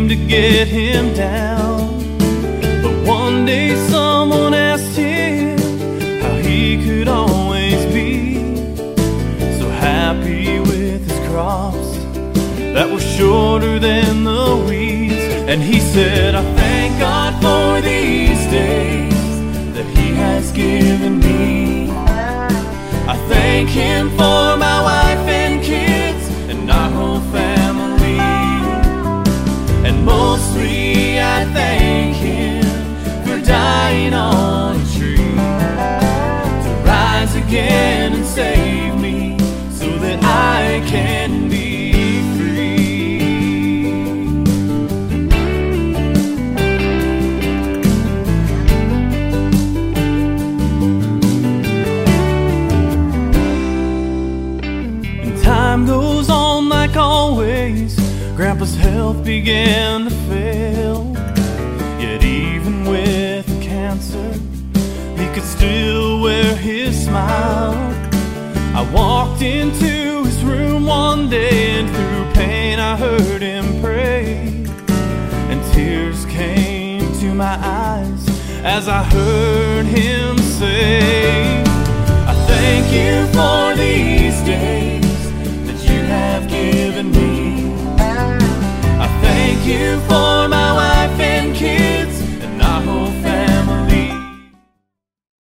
to get him down. But one day someone asked him how he could always be so happy with his crops that was shorter than the weeds. And he said, I thank God for these days that he has given me. I thank him for my wife and kids and our whole family. And mostly I thank him for dying on a tree to rise again and save me so that I can be free. And time goes on like always. Grandpa's health began to fail, yet even with cancer, he could still wear his smile. I walked into his room one day, and through pain I heard him pray, and tears came to my eyes as I heard him